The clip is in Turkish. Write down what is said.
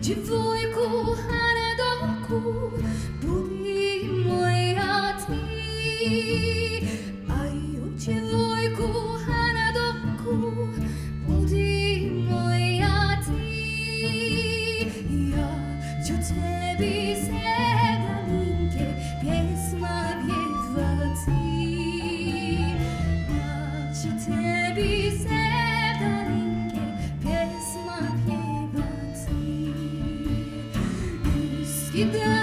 Djevojku hanedoku, budi moja ti. Aju djevojku hanedoku, budi moja ti. Ja ću tebi sevdalinke pjesma pjevati. Ja ću tebi sevdalinke pjesma pjevati. Ruski dan